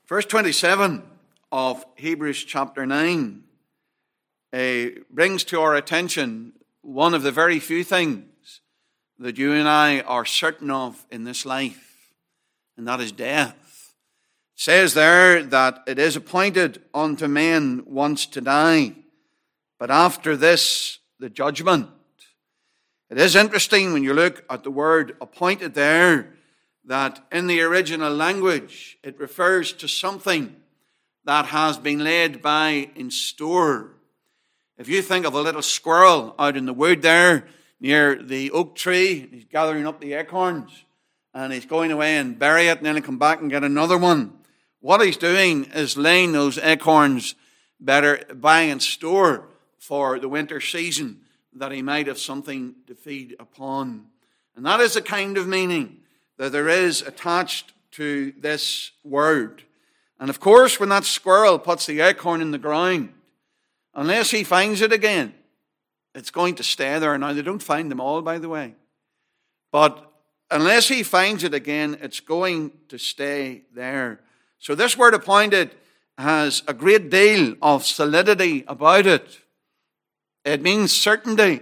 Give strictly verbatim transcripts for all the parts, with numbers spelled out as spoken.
Verse twenty-seven of Hebrews chapter nine uh, brings to our attention one of the very few things that you and I are certain of in this life, and that is death. It says there that it is appointed unto men once to die, but after this, the judgment. It is interesting when you look at the word appointed there, that in the original language, it refers to something that has been laid by in store. If you think of a little squirrel out in the wood there near the oak tree, he's gathering up the acorns and he's going away and bury it and then he'll come back and get another one. What he's doing is laying those acorns better by in store for the winter season, that he might have something to feed upon. And that is the kind of meaning that there is attached to this word. And of course, when that squirrel puts the acorn in the ground, unless he finds it again, it's going to stay there. Now, they don't find them all, by the way. But unless he finds it again, it's going to stay there. So this word appointed has a great deal of solidity about it. It means certainty.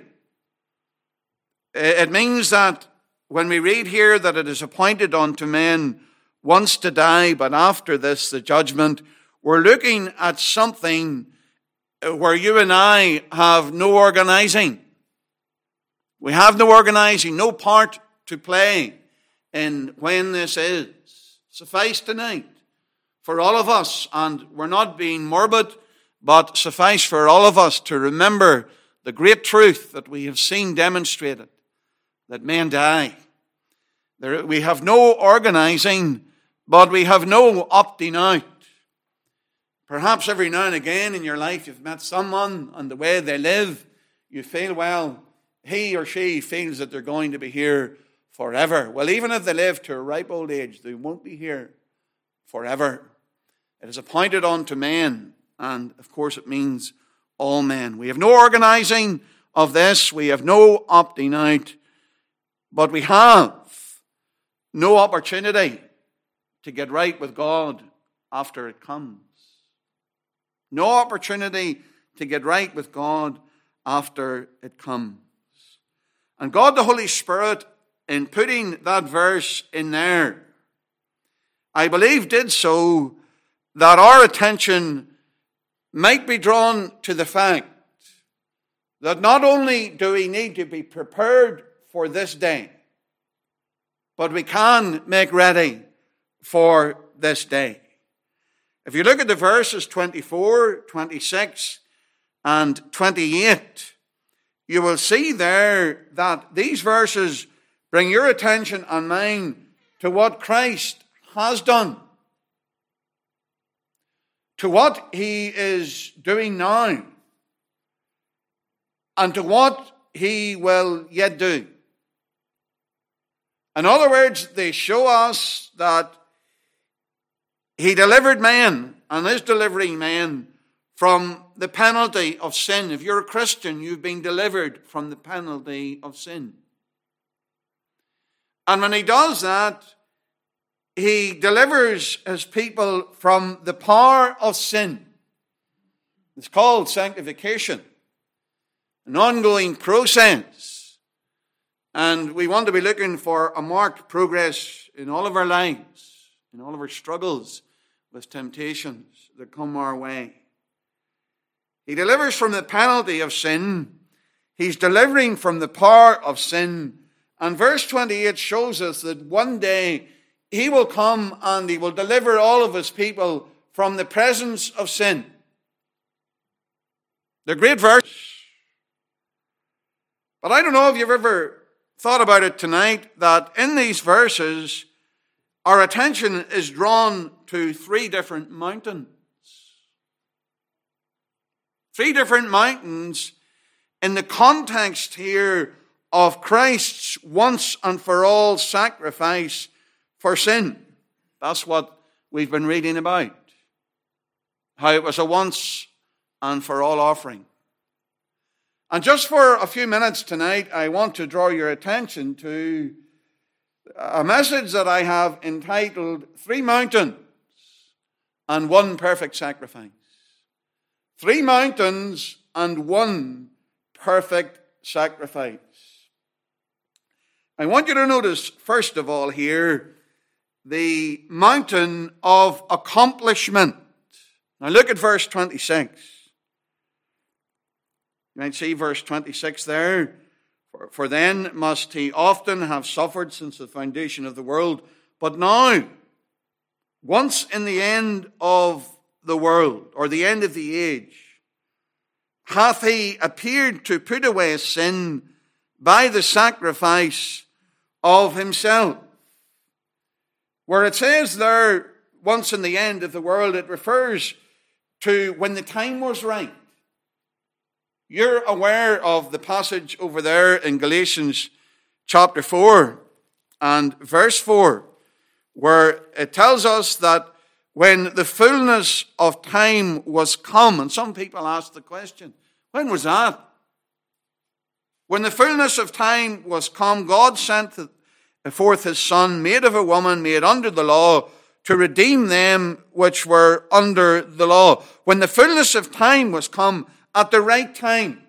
It means that when we read here that it is appointed unto men once to die, but after this the judgment, we're looking at something where you and I have no organizing. We have no organizing, no part to play in when this is. Suffice tonight for all of us, and we're not being morbid, but suffice for all of us to remember the great truth that we have seen demonstrated, that men die. There, we have no organizing, but we have no opting out. Perhaps every now and again in your life you've met someone and the way they live, you feel, well, he or she feels that they're going to be here forever. Well, even if they live to a ripe old age, they won't be here forever. It is appointed unto men, and of course it means all men. We have no organizing of this. We have no opting out. But we have no opportunity to get right with God after it comes. No opportunity to get right with God after it comes. And God the Holy Spirit, in putting that verse in there, I believe did so that our attention might be drawn to the fact that not only do we need to be prepared for this day, but we can make ready for this day. If you look at the verses twenty-four, twenty-six, and twenty-eight, you will see there that these verses bring your attention and mine to what Christ has done, to what he is doing now, and to what he will yet do. In other words, they show us that he delivered men and is delivering men from the penalty of sin. If you're a Christian, you've been delivered from the penalty of sin. And when he does that, he delivers his people from the power of sin. It's called sanctification, an ongoing process. And we want to be looking for a marked progress in all of our lives, in all of our struggles with temptations that come our way. He delivers from the penalty of sin. He's delivering from the power of sin. And verse twenty-eight shows us that one day he will come and he will deliver all of his people from the presence of sin. They're great verse. But I don't know if you've ever thought about it tonight, that in these verses, our attention is drawn to three different mountains. Three different mountains in the context here of Christ's once and for all sacrifice for sin. That's what we've been reading about. How it was a once and for all offering. And just for a few minutes tonight, I want to draw your attention to a message that I have entitled Three Mountains and one perfect sacrifice. Three mountains and one perfect sacrifice. I want you to notice, first of all here, the mountain of accomplishment. Now look at verse twenty-six. You might see verse twenty-six there. For, for then must he often have suffered since the foundation of the world. But now, once in the end of the world, or the end of the age, hath he appeared to put away sin by the sacrifice of himself. Where it says there, once in the end of the world, it refers to when the time was right. You're aware of the passage over there in Galatians chapter four and verse four, where it tells us that when the fullness of time was come, and some people ask the question, when was that? When the fullness of time was come, God sent forth his Son, made of a woman, made under the law, to redeem them which were under the law. When the fullness of time was come, at the right time.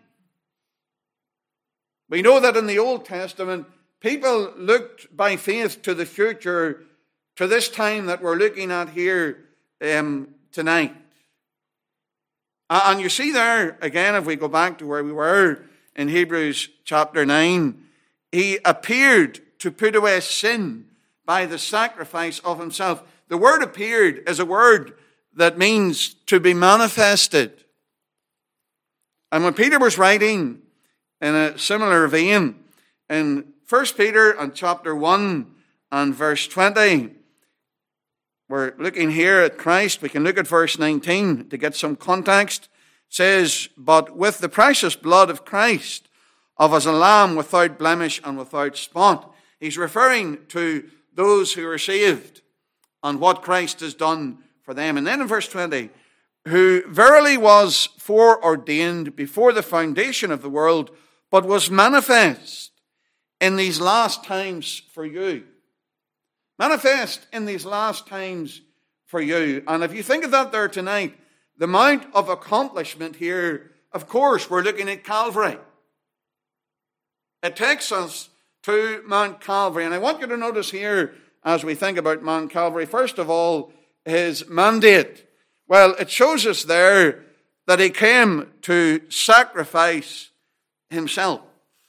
We know that in the Old Testament, people looked by faith to the future, to this time that we're looking at here um, tonight. And you see there, again, if we go back to where we were in Hebrews chapter nine, he appeared to put away sin by the sacrifice of himself. The word appeared is a word that means to be manifested. And when Peter was writing in a similar vein, in First Peter and chapter one and verse twenty, we're looking here at Christ. We can look at verse nineteen to get some context. It says, but with the precious blood of Christ, of as a lamb without blemish and without spot. He's referring to those who are saved and what Christ has done for them. And then in verse twenty, who verily was foreordained before the foundation of the world, but was manifest in these last times for you. Manifest in these last times for you. And if you think of that there tonight, the mount of accomplishment here, of course, we're looking at Calvary. It takes us to Mount Calvary. And I want you to notice here, as we think about Mount Calvary, first of all, his mandate. Well, it shows us there that he came to sacrifice himself.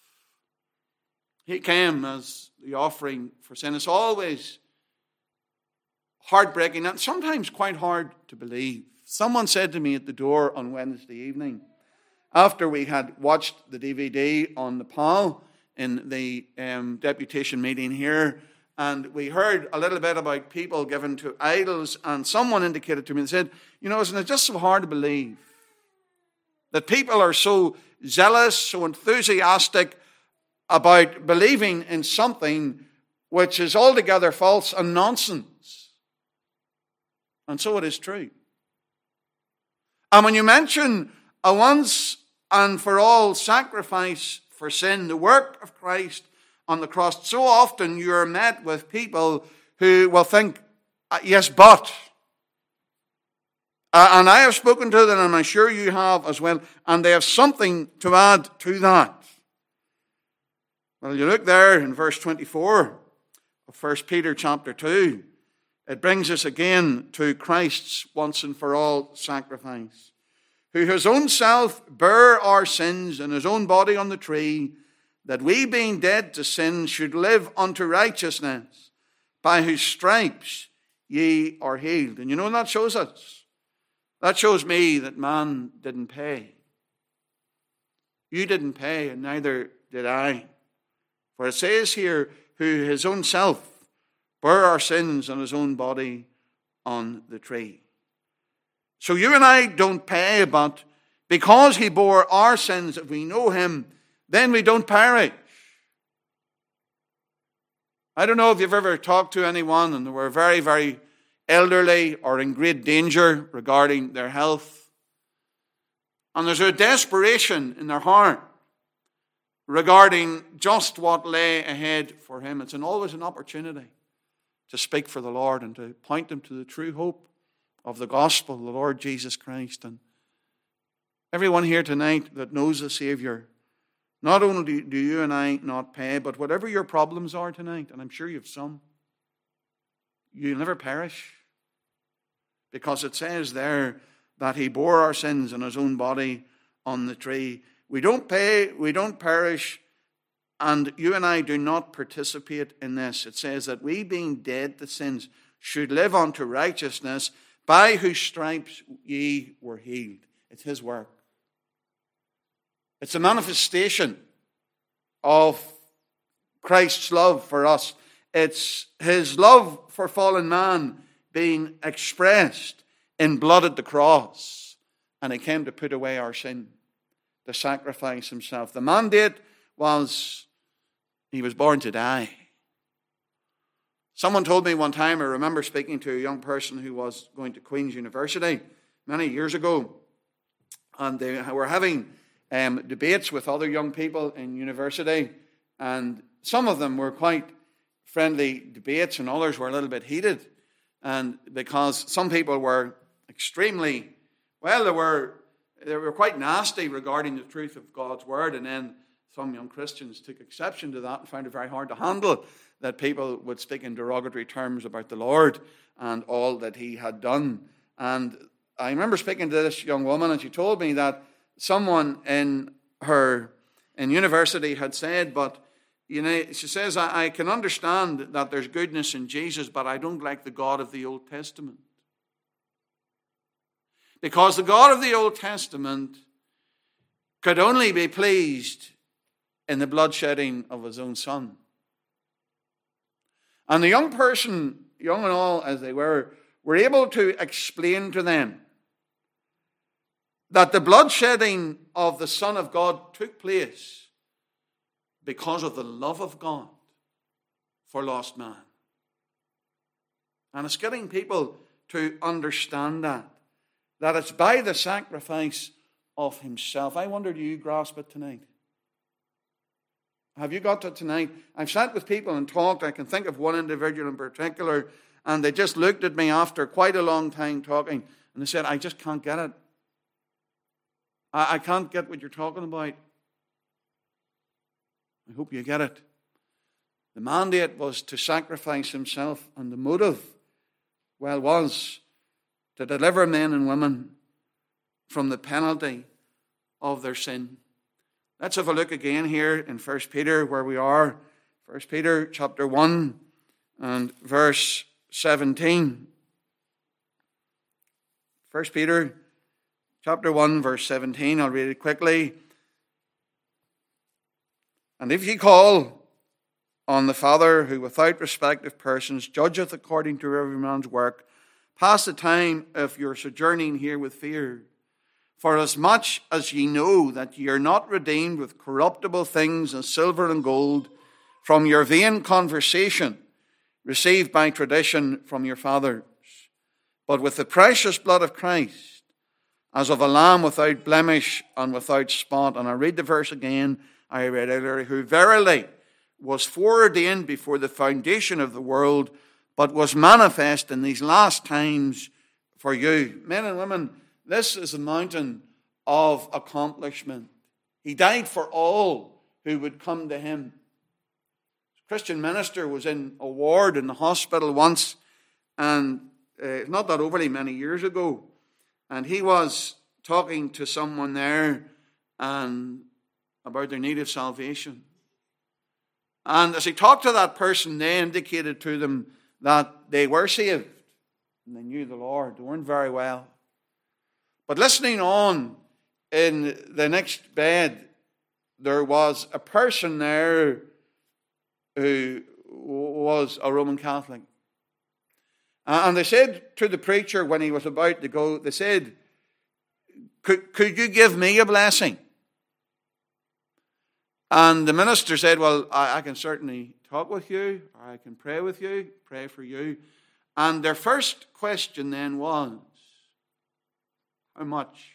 He came as the offering for sin. It's always heartbreaking and sometimes quite hard to believe. Someone said to me at the door on Wednesday evening, after we had watched the D V D on Nepal in the um, deputation meeting here, and we heard a little bit about people given to idols, and someone indicated to me and said, you know, isn't it just so hard to believe that people are so zealous, so enthusiastic about believing in something which is altogether false and nonsense? And so it is true. And when you mention a once and for all sacrifice for sin, the work of Christ on the cross, so often you're met with people who will think, yes, but. Uh, and I have spoken to them, and I'm sure you have as well, and they have something to add to that. Well, you look there in verse twenty-four of First Peter chapter two. It brings us again to Christ's once and for all sacrifice, who his own self bare our sins in his own body on the tree, that we being dead to sin should live unto righteousness, by whose stripes ye are healed. And you know what that shows us? That shows me that man didn't pay. You didn't pay, and neither did I. For it says here, who his own self bare our sins on his own body on the tree. So you and I don't pay, but because he bore our sins, if we know him, then we don't perish. I don't know if you've ever talked to anyone and they were very, very elderly or in great danger regarding their health. And there's a desperation in their heart regarding just what lay ahead for him. It's an, always an opportunity to speak for the Lord and to point them to the true hope of the gospel, the Lord Jesus Christ. And everyone here tonight that knows the Savior, not only do you and I not pay, but whatever your problems are tonight, and I'm sure you have some, you'll never perish. Because it says there that he bore our sins in his own body on the tree. We don't pay, we don't perish, and you and I do not participate in this. It says that we, being dead to sins, should live unto righteousness, by whose stripes ye were healed. It's his work. It's a manifestation of Christ's love for us. It's his love for fallen man being expressed in blood at the cross. And he came to put away our sin, to sacrifice himself. The mandate was he was born to die. Someone told me one time, I remember speaking to a young person who was going to Queen's University many years ago, and they were having um, debates with other young people in university, and some of them were quite friendly debates and others were a little bit heated, and because some people were extremely, well, they were they were quite nasty regarding the truth of God's word, and then some young Christians took exception to that and found it very hard to handle that people would speak in derogatory terms about the Lord and all that he had done. And I remember speaking to this young woman, and she told me that someone in her in university had said, but you know, she says, I, I can understand that there's goodness in Jesus, but I don't like the God of the Old Testament. Because the God of the Old Testament could only be pleased in the bloodshedding of his own son. And the young person, young and all as they were, were able to explain to them that the bloodshedding of the Son of God took place because of the love of God for lost man. And it's getting people to understand that, that it's by the sacrifice of himself. I wonder, do you grasp it tonight? Have you got it tonight? I've sat with people and talked. I can think of one individual in particular, and they just looked at me after quite a long time talking, and they said, I just can't get it. I, I can't get what you're talking about. I hope you get it. The mandate was to sacrifice himself, and the motive, well, was to deliver men and women from the penalty of their sin. Let's have a look again here in First Peter, where we are. First Peter chapter one and verse seventeen. First Peter chapter one, verse seventeen. I'll read it quickly. And if ye call on the Father, who without respect of persons judgeth according to every man's work, pass the time of your sojourning here with fear. For as much as ye know that ye are not redeemed with corruptible things as silver and gold from your vain conversation received by tradition from your fathers, but with the precious blood of Christ, as of a lamb without blemish and without spot. And I read the verse again I read earlier, who verily was foreordained before the foundation of the world, but was manifest in these last times for you. Men and women, this is a mountain of accomplishment. He died for all who would come to him. A Christian minister was in a ward in the hospital once, and uh, not that overly many years ago, and he was talking to someone there and about their need of salvation. And as he talked to that person, they indicated to them that they were saved and they knew the Lord. They weren't very well. But listening on in the next bed, there was a person there who was a Roman Catholic. And they said to the preacher when he was about to go, they said, could, could you give me a blessing? And the minister said, well, I, I can certainly talk with you, or I can pray with you, pray for you. And their first question then was, how much?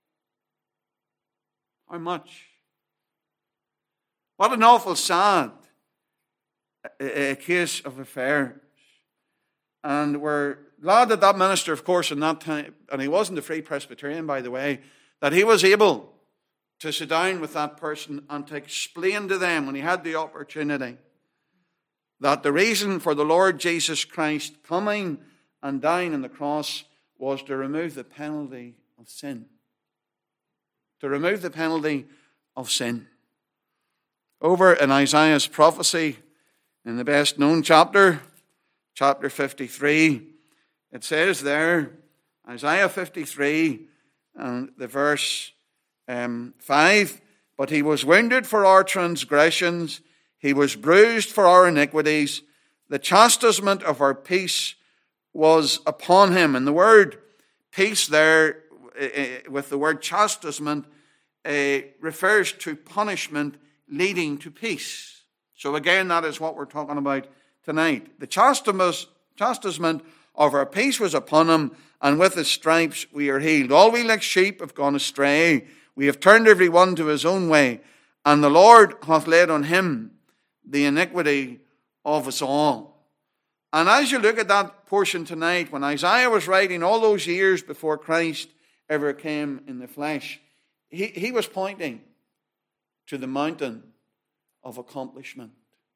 How much? What an awful sad a, a case of affairs. And where glad that that minister, of course, in that time, and he wasn't a Free Presbyterian, by the way, that he was able to sit down with that person and to explain to them, when he had the opportunity, that the reason for the Lord Jesus Christ coming and dying on the cross was to remove the penalty of sin. To remove the penalty of sin. Over in Isaiah's prophecy, in the best known chapter, chapter fifty-three, it says there, Isaiah fifty-three, and the verse um, five, but he was wounded for our transgressions, he was bruised for our iniquities, the chastisement of our peace was upon him. And the word peace there, uh, with the word chastisement, uh, refers to punishment leading to peace. So again, that is what we're talking about tonight. The chastisement of our peace was upon him, and with his stripes we are healed. All we like sheep have gone astray. We have turned every one to his own way, and the Lord hath laid on him the iniquity of us all. And as you look at that portion tonight, when Isaiah was writing all those years before Christ ever came in the flesh, he, he was pointing to the mountain of accomplishment,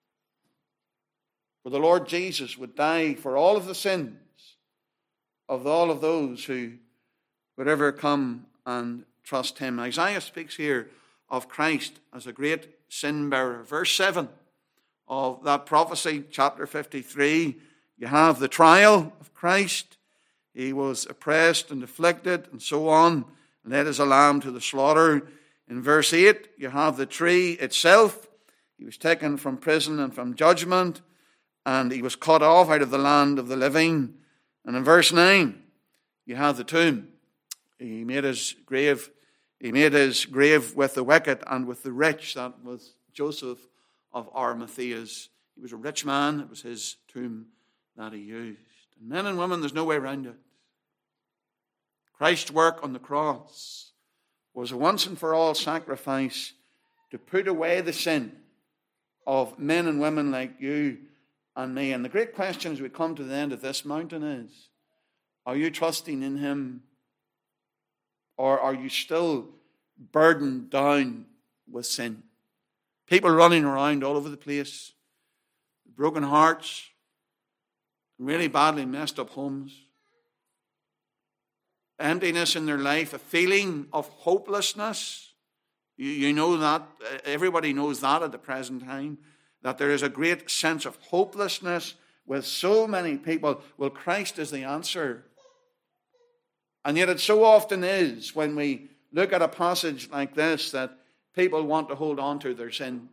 where the Lord Jesus would die for all of the sins of all of those who would ever come and trust him. Isaiah speaks here of Christ as a great sin bearer. Verse seven of that prophecy, chapter fifty-three, you have the trial of Christ. He was oppressed and afflicted and so on, led as a lamb to the slaughter. In verse eight, you have the tree itself. He was taken from prison and from judgment, and he was cut off out of the land of the living. And in verse nine, you have the tomb. He made his grave, he made his grave with the wicked and with the rich. That was Joseph of Arimathea's. He was a rich man. It was his tomb that he used. And men and women, there's no way around it. Christ's work on the cross was a once and for all sacrifice to put away the sin of men and women like you and me. And the great question as we come to the end of this mountain is, are you trusting in him, or are you still burdened down with sin? People running around all over the place, broken hearts, really badly messed up homes, emptiness in their life, a feeling of hopelessness. You, you know that, everybody knows that at the present time, that there is a great sense of hopelessness with so many people. Well, Christ is the answer. And yet it so often is, when we look at a passage like this, that people want to hold on to their sin.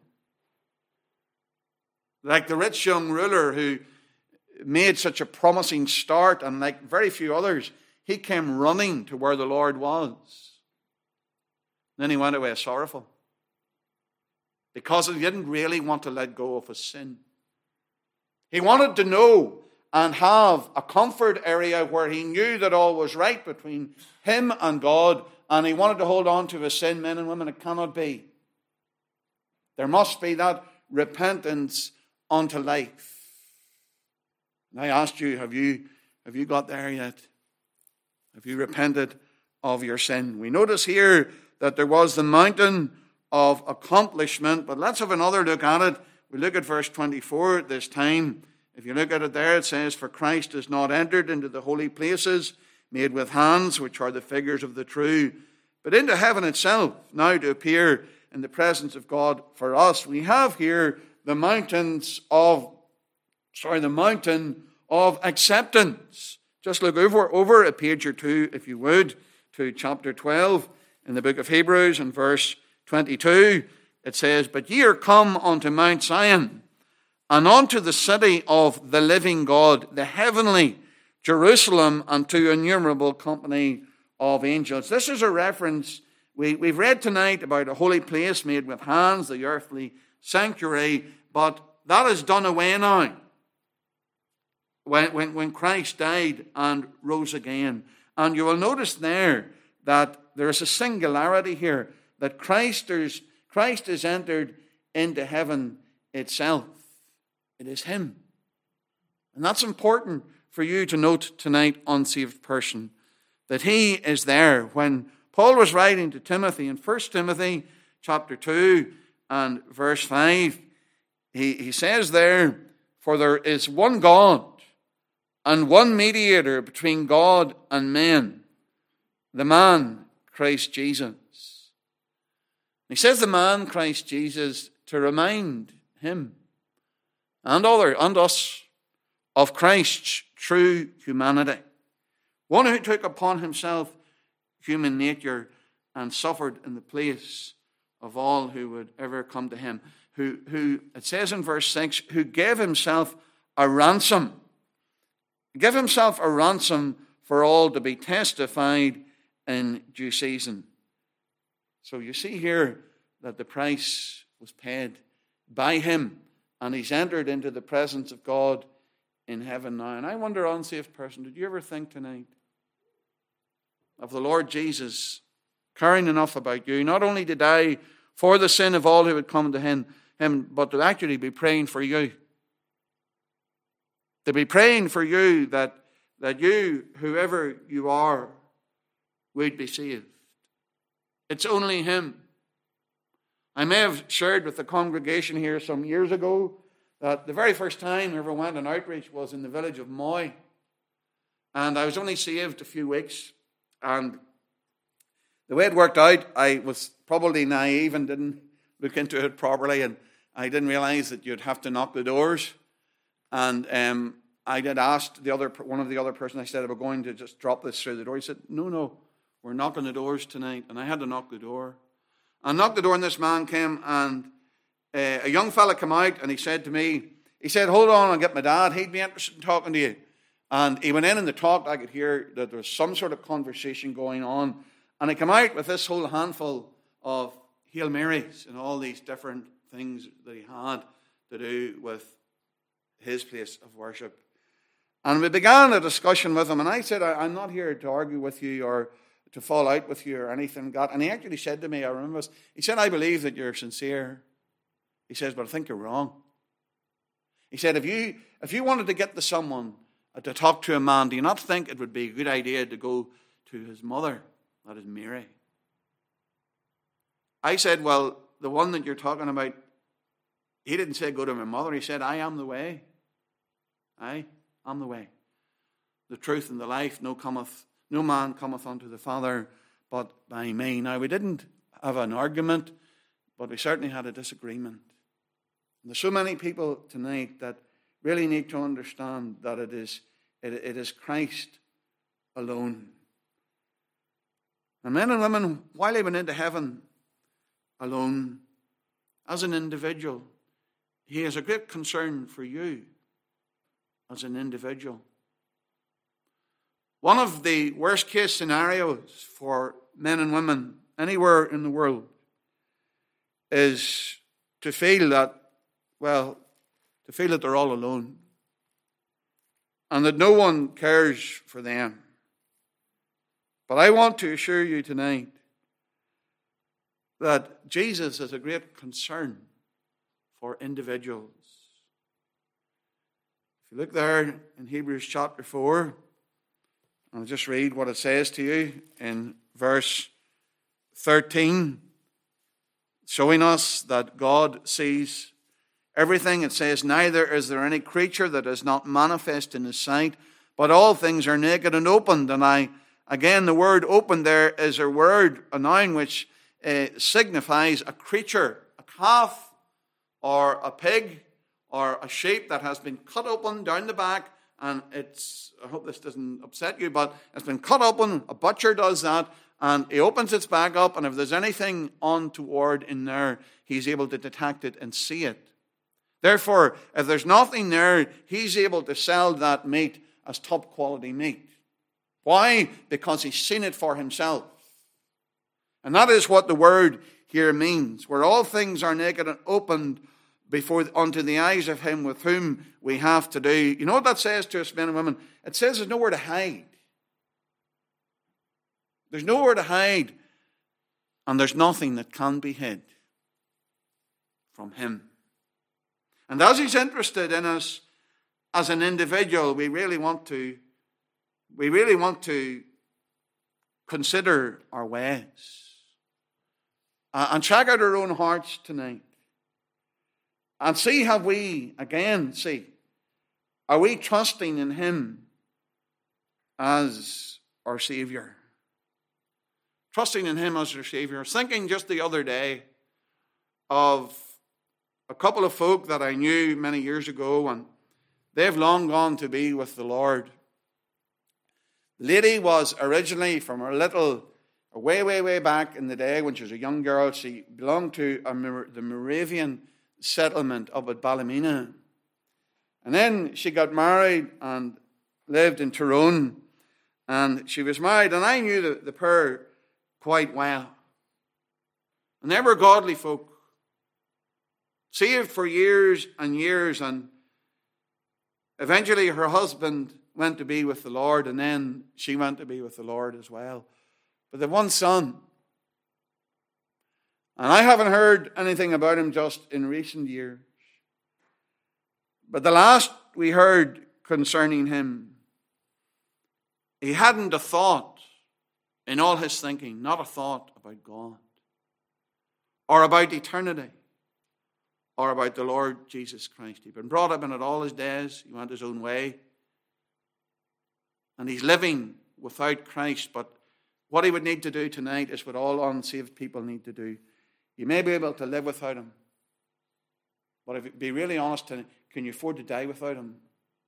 Like the rich young ruler who made such a promising start, and like very few others, he came running to where the Lord was. Then he went away sorrowful, because he didn't really want to let go of his sin. He wanted to know and have a comfort area where he knew that all was right between him and God, and he wanted to hold on to his sin. Men and women, it cannot be. There must be that repentance unto life. And I asked you, have you, have you got there yet? Have you repented of your sin? We notice here that there was the mountain of accomplishment, but let's have another look at it. We look at verse twenty-four this time. If you look at it there, it says, for Christ is not entered into the holy places made with hands, which are the figures of the true, but into heaven itself, now to appear in the presence of God for us. We have here the mountains of, sorry, the mountain of acceptance. Just look over, over a page or two, if you would, to chapter twelve in the book of Hebrews, and verse twenty-two. It says, but ye are come unto Mount Zion, and unto the city of the living God, the heavenly Jerusalem, and to innumerable company of angels. This is a reference. We, we've read tonight about a holy place made with hands, the earthly sanctuary, but that is done away now. When, when, when Christ died and rose again. And you will notice there that there is a singularity here, that Christ is, Christ is entered into heaven itself. It is him. And that's important for you to note tonight, unsaved person, that he is there. When Paul was writing to Timothy in First Timothy chapter two and verse five, he, he says there, for there is one God and one mediator between God and men, the man Christ Jesus. He says the man Christ Jesus to remind him and other and us of Christ's true humanity. One who took upon himself human nature and suffered in the place of all who would ever come to him. Who, who it says in verse six, who gave himself a ransom. Give himself a ransom for all to be testified in due season. So you see here that the price was paid by him, and he's entered into the presence of God in heaven now. And I wonder, unsaved person, did you ever think tonight of the Lord Jesus caring enough about you, not only to die for the sin of all who would come to him, him but to actually be praying for you? To be praying for you that, that you, whoever you are, would be saved. It's only him. I may have shared with the congregation here some years ago that the very first time I ever went on outreach was in the village of Moy. And I was only saved a few weeks. And the way it worked out, I was probably naive and didn't look into it properly. And I didn't realize that you'd have to knock the doors. And um, I did ask the other one of the other person, I said, am I going to just drop this through the door? He said, no, no, we're knocking the doors tonight. And I had to knock the door. I knocked the door and this man came, and uh, a young fella came out and he said to me, he said, hold on, I'll get my dad. He'd be interested in talking to you. And he went in and the talk, I could hear that there was some sort of conversation going on. And he came out with this whole handful of Hail Marys and all these different things that he had to do with his place of worship. And we began a discussion with him, and I said, I'm not here to argue with you or to fall out with you or anything like that. And he actually said to me, I remember this, he said, I believe that you're sincere. He says, but I think you're wrong. He said, if you if you wanted to get to someone to talk to a man, do you not think it would be a good idea to go to his mother, that is Mary? I said, well, the one that you're talking about, he didn't say go to my mother. He said, I am the way. I am the way, the truth, and the life. No cometh, no man cometh unto the Father but by me. Now, we didn't have an argument, but we certainly had a disagreement. And there's so many people tonight that really need to understand that it is, it, it is Christ alone. And men and women, while they went into heaven alone, as an individual, he has a great concern for you as an individual. One of the worst case scenarios for men and women anywhere in the world is to feel that, well, to feel that they're all alone and that no one cares for them. But I want to assure you tonight that Jesus has a great concern for individuals. If you look there in Hebrews chapter four, I'll just read what it says to you in verse thirteen, showing us that God sees everything. It says, neither is there any creature that is not manifest in his sight, but all things are naked and opened. And I, again, the word opened there is a word, a noun, which uh, signifies a creature, a calf or a pig or a sheep that has been cut open down the back. And it's, I hope this doesn't upset you, but it's been cut open. A butcher does that, and he opens its back up, and if there's anything untoward in there, he's able to detect it and see it. Therefore, if there's nothing there, he's able to sell that meat as top quality meat. Why? Because he's seen it for himself. And that is what the word here means, where all things are naked and opened before unto the eyes of him with whom we have to do. You know what that says to us, men and women? It says there's nowhere to hide. There's nowhere to hide, and there's nothing that can be hid from him. And as he's interested in us as an individual, we really want to, we really want to consider our ways uh, and check out our own hearts tonight and see, have we, again, see, are we trusting in Him as our Savior? Trusting in Him as our Savior. I was thinking just the other day of a couple of folk that I knew many years ago, and they've long gone to be with the Lord. The lady was originally from a little, way, way, way back in the day when she was a young girl. She belonged to a, the Moravian settlement up at Ballymena. And then she got married and lived in Tyrone. And she was married, and I knew the, the pair quite well. And they were godly folk. Saved for years and years, and eventually her husband went to be with the Lord, and then she went to be with the Lord as well. But they have one son. And I haven't heard anything about him just in recent years. But the last we heard concerning him, he hadn't a thought in all his thinking, not a thought about God, or about eternity, or about the Lord Jesus Christ. He'd been brought up in it all his days. He went his own way. And he's living without Christ. But what he would need to do tonight is what all unsaved people need to do. You may be able to live without him. But if you be really honest, can you afford to die without him?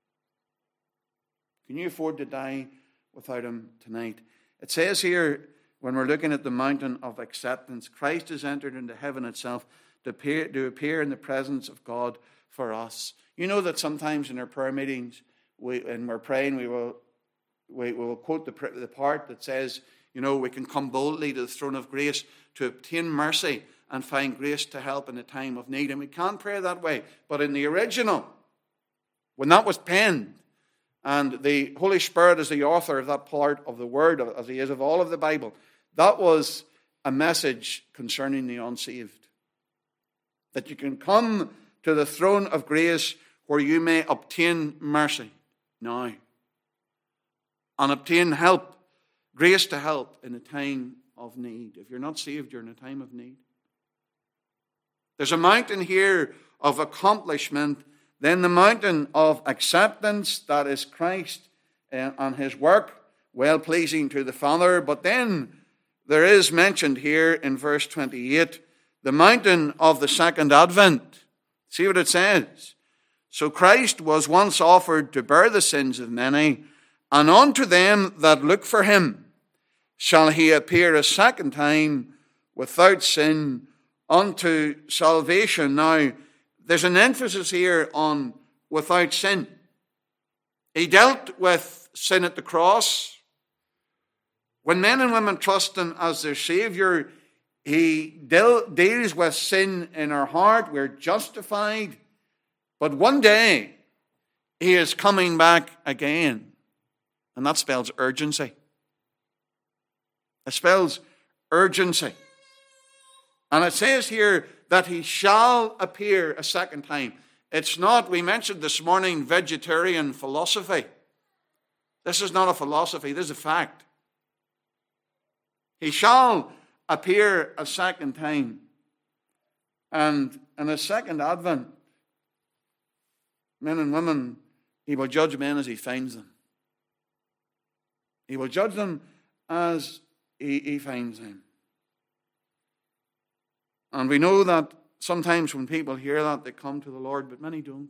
Can you afford to die without him tonight? It says here, when we're looking at the mountain of acceptance, Christ has entered into heaven itself to appear, to appear in the presence of God for us. You know that sometimes in our prayer meetings, we, and we're praying, we will, we will quote the, the part that says, you know, we can come boldly to the throne of grace to obtain mercy and find grace to help in the time of need. And we can't pray that way. But in the original, when that was penned, and the Holy Spirit is the author of that part of the Word, as He is of all of the Bible, that was a message concerning the unsaved. That you can come to the throne of grace where you may obtain mercy now. And obtain help, grace to help in a time of need. If you're not saved, you're in a time of need. There's a mountain here of accomplishment, then the mountain of acceptance, that is Christ and His work, well pleasing to the Father. But then there is mentioned here in verse twenty-eight, the mountain of the second advent. See what it says? So Christ was once offered to bear the sins of many, and unto them that look for Him shall He appear a second time without sin unto salvation. Now, there's an emphasis here on without sin. He dealt with sin at the cross. When men and women trust Him as their Savior, He deal, deals with sin in our heart. We're justified. But one day, He is coming back again. And that spells urgency. It spells urgency. And it says here that He shall appear a second time. It's not, we mentioned this morning, vegetarian philosophy. This is not a philosophy, this is a fact. He shall appear a second time. And in a second advent, men and women, He will judge men as He finds them. He will judge them as He, he finds them. And we know that sometimes when people hear that, they come to the Lord, but many don't.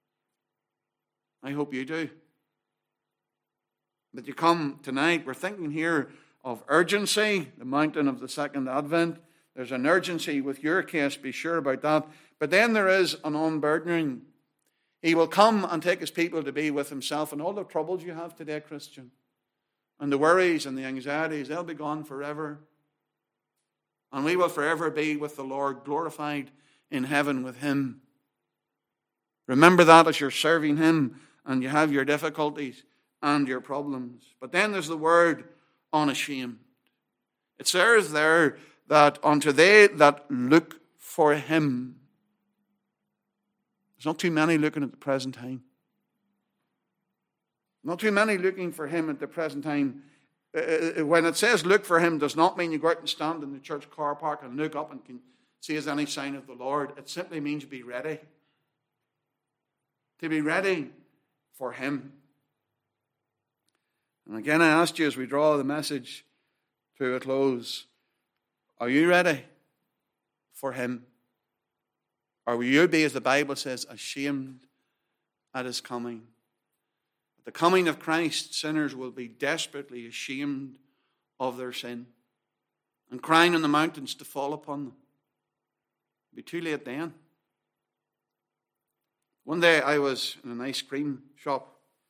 I hope you do. That you come tonight. We're thinking here of urgency, the mountain of the second advent. There's an urgency with your case, be sure about that. But then there is an unburdening. He will come and take His people to be with Himself, and all the troubles you have today, Christian, and the worries and the anxieties, they'll be gone forever. And we will forever be with the Lord, glorified in heaven with Him. Remember that as you're serving Him and you have your difficulties and your problems. But then there's the word unashamed. It says there that unto they that look for Him. There's not too many looking at the present time. Not too many looking for him at the present time. Uh, when it says look for him, does not mean you go out and stand in the church car park and look up and can see is any sign of the Lord. It simply means be ready. To be ready for him. And again, I asked you as we draw the message to a close, are you ready for him? Or will you be, as the Bible says, ashamed at his coming? At the coming of Christ, sinners will be desperately ashamed of their sin and crying on the mountains to fall upon them. It'll be too late then. One day I was in an ice cream shop.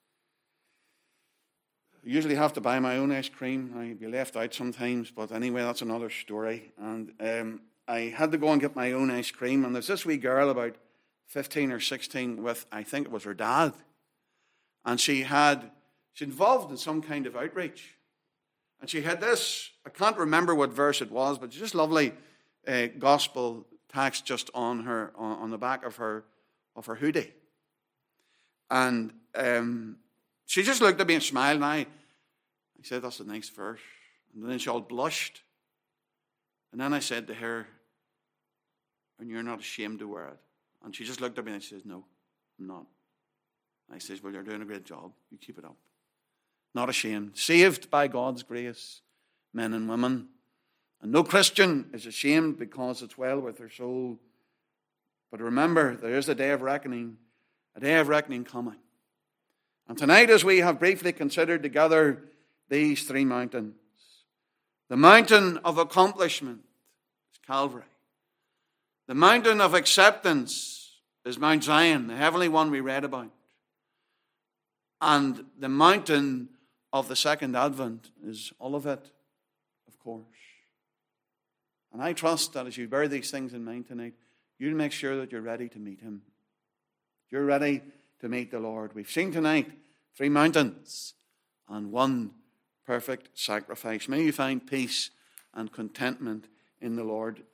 I usually have to buy my own ice cream. I'd be left out sometimes, but anyway, that's another story. And um, I had to go and get my own ice cream. And there's this wee girl about fifteen or sixteen with, I think it was her dad. And she had, she involved in some kind of outreach. And she had this, I can't remember what verse it was, but just lovely uh, gospel text just on her, on, on the back of her, of her hoodie. And um, she just looked at me and smiled, and I, I said, that's a nice verse. And then she all blushed. And then I said to her, and you're not ashamed to wear it? And she just looked at me and she says, no, I'm not. I says, well, you're doing a great job. You keep it up. Not ashamed. Saved by God's grace, men and women. And no Christian is ashamed because it's well with their soul. But remember, there is a day of reckoning, a day of reckoning coming. And tonight, as we have briefly considered together these three mountains, the mountain of accomplishment is Calvary. The mountain of acceptance is Mount Zion, the heavenly one we read about. And the mountain of the second advent is Olivet, of course. And I trust that as you bear these things in mind tonight, you'll make sure that you're ready to meet him. You're ready to meet the Lord. We've seen tonight three mountains and one perfect sacrifice. May you find peace and contentment in the Lord.